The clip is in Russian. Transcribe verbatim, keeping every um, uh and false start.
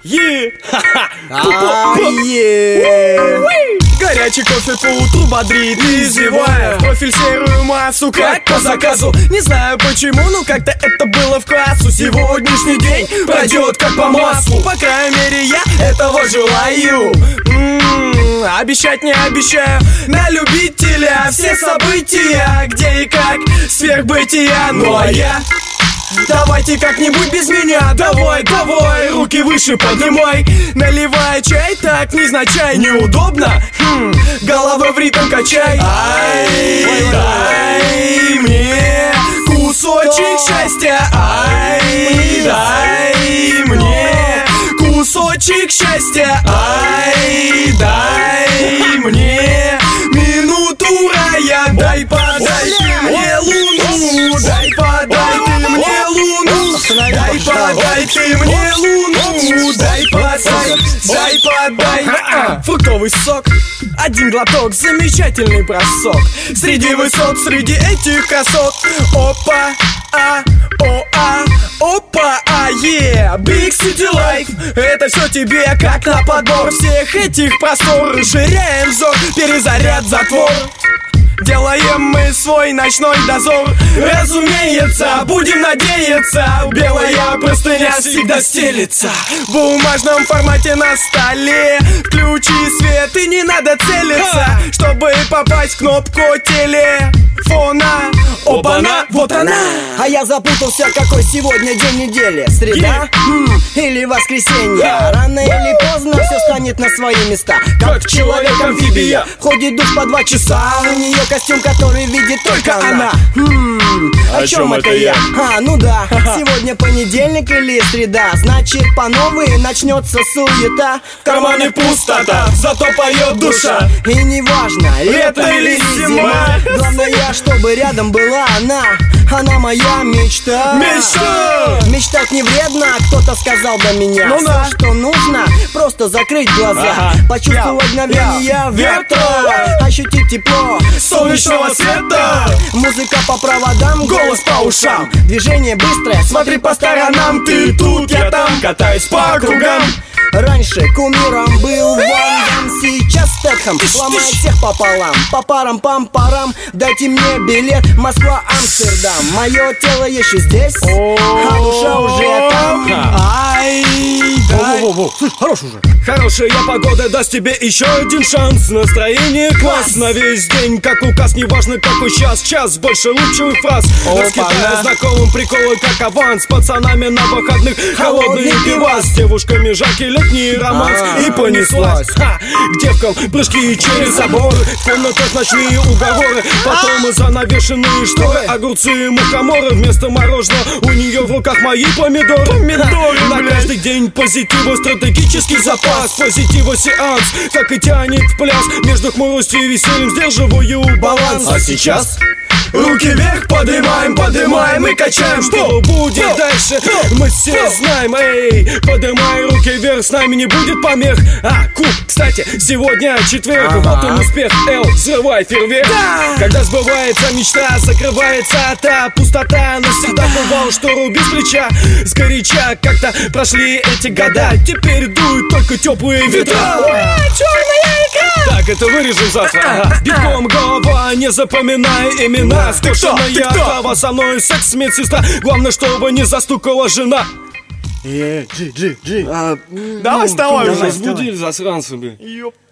Е! Горячий кофе по утру бодрит, извивая в профиль серую массу, как по заказу. Не знаю почему, но как-то это было в кассу. Сегодняшний день пройдет как по маслу. По крайней мере я этого желаю. М-м-м, обещать не обещаю. На любителя все события, где и как сверхбытия. Ну а я... Давайте как-нибудь без меня, давай, давай, руки выше поднимай. Наливай чай так невзначай, неудобно? Хм, головой в ритм качай. Ай, дай мне кусочек счастья. Ай, дай мне кусочек счастья. Ай, дай мне минуту рая. Дай подай мне луну, дай подай ты мне луну, дай подай ты мне луну, дай подай, дай подай. Фруктовый сок, один глоток, замечательный бросок. Среди высот, среди этих красот. Опа, а, о, а, опа, а, е, Big City Life. Это все тебе как на подбор всех этих простор. Расширяем взор, перезаряд затвор. Делаем мы свой ночной дозор. Разумеется, будем надеяться, белая простыня всегда стелится в бумажном формате на столе. Включи свет и не надо целиться, чтобы попасть в кнопку телефона. Опа-на, вот она. А я запутался, какой сегодня день недели. Среда м, или воскресенье. Рано или поздно все станет на свои места. Как человек-амфибия ходит душ по два часа. У нее костюм, который видит только она. М, О чем это я? А, ну да, сегодня понедельник или среда. Значит, по новой начнется суета. В кармане пустота, зато поет душа. И неважно, лето Лето или или зима, главное, чтобы рядом была она. Она моя мечта. Мечта! Мечтать не вредно, кто-то сказал до меня. Ну да. Всё, что нужно, просто закрыть глаза, Ага. почувствовать Я, мгновение я, ветра, ощутить тепло Солнечного света. музыка по проводам, Голос по ушам. движение быстрое, Смотри по сторонам, ты тут, я там, катаюсь по кругам. Раньше кумиром был Ван Дам, сейчас Стэтхэм ломает всех пополам. По парам, пам-парам, дайте мне билет Москва-Амстердам. Мое тело еще здесь, а душа уже там. Ай, дай. Во-во-во, слышь, хорош уже. Хорошая погода даст тебе еще один шанс. Настроение класс на весь день, как указ. Неважно какой час, час больше лучших фраз. Раскидая знакомым приколы, как аванс. С пацанами на выходных холодный пивас. С девушками жаркий летний романс. И понеслась Ха! К девкам прыжки через забор. В комнатах ночные уговоры. Потом и занавешенные шторы. Огурцы и мухоморы. Вместо мороженого у нее в руках мои помидоры. Помидоры, на каждый день позитива, стратегический запас. Позитива сеанс, так и тянет в пляс. Между хмуростью и весельем сдерживаю баланс. А сейчас руки вверх поднимаем, поднимаем и качаем. Что будет дальше, мы все знаем. Эй, поднимай руки вверх, с нами не будет помех. А, куб, кстати, сегодня четверг. Вот он успех, Эл, взрывай фейерверк. Когда сбывается мечта, закрывается та пустота. Навсегда бывало, что руби с плеча. Сгоряча как-то прошли эти года. Теперь дуют только теплые ветра. Черная икра! Так, это вырежем завтра. Ага. Битком голова, не запоминай имена. Скошенная трава, со мной секс, медсестра. Главное, чтобы не застукала жена. Э, Джи, Джи, Джи. Давай вставай уже. Давай, Разбудили засранцы, блин.